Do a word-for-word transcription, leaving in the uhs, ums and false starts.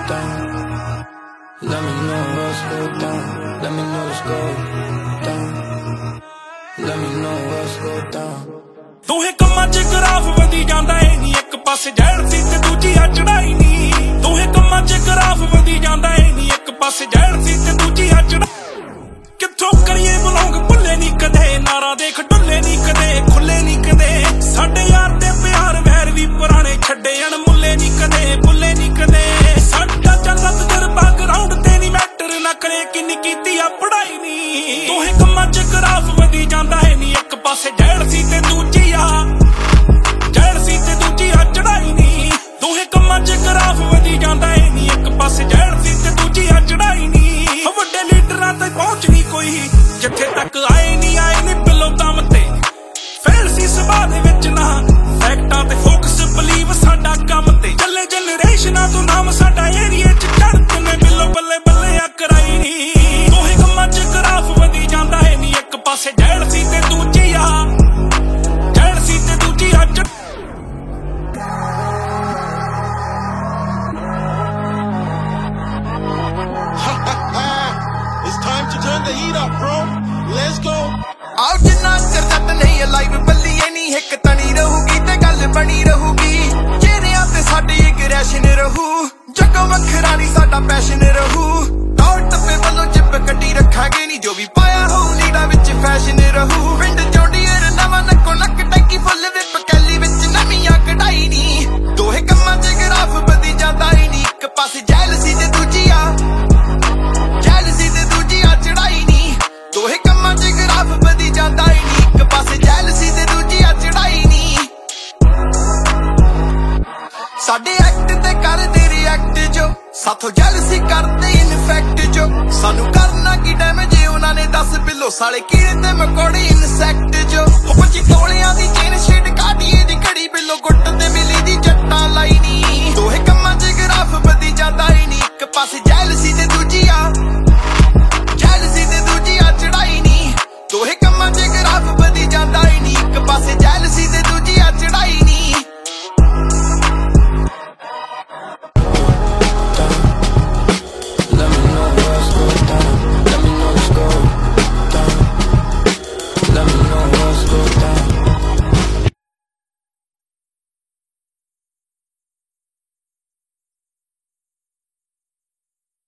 down. Let me know what's go down. Let me know what's go down. Let me know what's go down. ਦੋਹੇ ਕੰਮਾਂ 'ਚ graph ਵਧੀ ਜਾਂਦਾ ਏ ਨੀ, ਇੱਕ ਪਾਸੇ ਜਹਿਰ ਸੀ ਤੇ ਦੂਜੀ ਆ ਚੜਾਈ ਨੀ। ਦੋਹੇ ਕੰਮਾਂ 'ਚ ਗਰਾਫ ਵਧੀ ਜਾਂਦਾ ਏ ਨੀ, ਇੱਕ ਪਾਸੇ ਜਹਿਰ ਸੀ ਤੇ ਦੂਜੀ ਆ ਚੜਾਈ। ਕਿੱਥੋਂ ਕਰੀਏ ਬਲੌਂਗ ਭੁੱਲੇ ਨੀ ਕਦੇ, ਨਾਰਾ ਦੇਖ ਡੁੱਲੇ ਨੀ ਕਦੇ, ਖੁੱਲੇ ਨੀ ਕਦੇ। ਸਾਡੇ ਯਾਰ ਦੇ ਪਿਆਰ ਵੈਰ ਵੀ ਪੁਰਾਣੇ ਛੱਡੇ ਅਣਮੁੱਲੇ ਨੀ ਕਦੇ, ਭੁੱਲੇ ਨੀ ਕਦੇ। ਸਾਡਾ ਚੱਲਦਾ ਤਜਰਬਾ ਗਰਾਊਂਡ ਤੇ ਨੀ ਮੈਟਰ ਨਾ ਕਰੇ ਕਿੰਨੀ ਕੀਤੀ ਆ ਪੜਾਈ ਨੀ। ਦੋਹੇ ਕੰਮਾਂ 'ਚ ਗਰਾਫ ਵਧੀ ਜਾਂਦਾ ਏ ਨੀ, ਇੱਕ ਪਾਸੇ ਜਹਿਰ ਸੀ ਤੇ ਦੂਜੀ ਆ ਜਹਿਰ ਸੀ ਤੇ ਦੂਜੀ ਆ ਚੜਾਈ ਨੀ। ਦੋਹੇ ਕੰਮਾਂ 'ਚ ਗਰਾਫ ਵਧੀ ਜਾਂਦਾ ਏ ਨੀ, ਇੱਕ ਪਾਸੇ ਜਹਿਰ ਸੀ ਤੇ ਦੂਜੀ ਆ ਚੜਾਈ ਨੀ। ਵੱਡੇ ਲੀਡਰਾਂ ਤੇ ਪਹੁੰਚ ਨੀ ਕੋਈ, ਜਿੱਥੇ ਤੱਕ ਆਏ ਨੀ ਆਏ ਨੀ ਬਿੱਲੋ ਦਮ ਤੇ। ਫੇਲ ਸੀ ਸੁਭਾਅ ਦੇ ਵਿੱਚ ਨਾ ਫੈਕਟਾਂ ਤੇ ਫੋਕਸ, ਬਲੀਵ ਸਾਡਾ ਕੰਮ ਤੇ। ਚੱਲੇ ਜਨਰੇਸ਼ਨਾਂ ਤੋਂ ਨਾਮ ਸਾਡਾ ਏਰੀਏ 'ਚ ਚੜ੍ਹਦੇ ਨੇ, ਬਿੱਲੋ ਬੱਲੇ ਬੱਲੇ ਆ ਕਰਾਈ ਨੀ। ਦੋਹੇ ਕੰਮਾਂ 'ਚ ਗਰਾਫ ਵਧੀ ਜਾਂਦਾ ਏ ਨੀ, ਇੱਕ ਪਾਸੇ ਜਹਿਰ ਸੀ ਤੇ ਦੂਜੀ ਆ ਜਹਿਰ ਸੀ ਤੇ ਦੂਜੀ ਆ ਚੜ। It's time to turn the heat up, bro. Let's go. ਆਓ ਜਿੰਨਾ ਚਿਰ ਜੱਟ ਨਹੀਂ ਲਾਈਵ ਬੱਲੀਏ ਨੀ, ਹਿੱਕ ਤਣੀ ਰਹੂਗੀ ਤੇ ਗੱਲ ਬਣੀ ਰਹੂਗੀ। ਚਿਹਰਿਆਂ ਤੇ ਸਾਡੀ ਐਗਰੈਸ਼ਨ ਰਹੂ, ਜੱਗੋਂ ਵੱਖਰਾ ਨੀ ਸਾਡਾ ਪੈਸ਼ਨ ਰਹੂ। ਦੌੜ ਟੱਪੇ ਵੱਲੋਂ ਜਿੱਪ ਕੱਢੀ ਰੱਖਾਂਗੇ ਨੀ, ਜੋ ਵੀ ਪਾਇਆ ਹੋਊ ਲੀੜਾ ਵਿੱਚ ਫੈਸ਼ਨ ਰਹੂ। ਪਿੰਡ ਚੌਂਡੀਅਰ ਨਵਾਂ ਨੱਕੋ ਨੱਕ ਟੈਂਕੀ ਫੁੱਲ ਵਿਪ ਕੈਲੀ ਵਿੱਚ ਨਵੀਆਂ ਕਢਾਈ ਨੀ। ਦੋਹੇ ਕੰਮਾਂ 'ਚ ਗਰਾਫ ਵਧੀ ਜਾਂਦਾ ਈ ਨੀ, ਇੱਕ ਪਾਸੇ ਜੈਲਸੀ ਤੇ ਦੂਜੀ ਆ ਜੈਲਸੀ ਤੇ ਦੂਜੀ ਆ ਚੜਾਈ ਨੀ। ਦੋਹੇ ਕੰਮਾਂ 'ਚ ਗਰਾਫ ਵਧੀ ਜਾਂਦਾ ਈ ਨੀ, ਇੱਕ ਪਾਸੇ ਜੈਲਸੀ ਤੇ ਦੂਜੀ ਆ ਚੜਾਈ ਨੀ। ਸਾਡੇ ਐਕਟ ਤੇ ਕਰਦੇ ਰਿਐਕਟ ਜੋ, ਸਾਥੋਂ ਜੈਲਸੀ ਕਰਦੇ ਇਨਫੈਕਟ ਜੋ। ਸਾਨੂੰ ਕਰਨਾ ਕੀ ਡੈਮੇਜ ਉਹਨਾਂ ਨੇ ਦੱਸ ਬਿੱਲੋ, ਸਾਲੇ ਕੀੜੇ ਤੇ ਮਕੌੜੇ ਇਨਸੈਕਟ ਜੋ।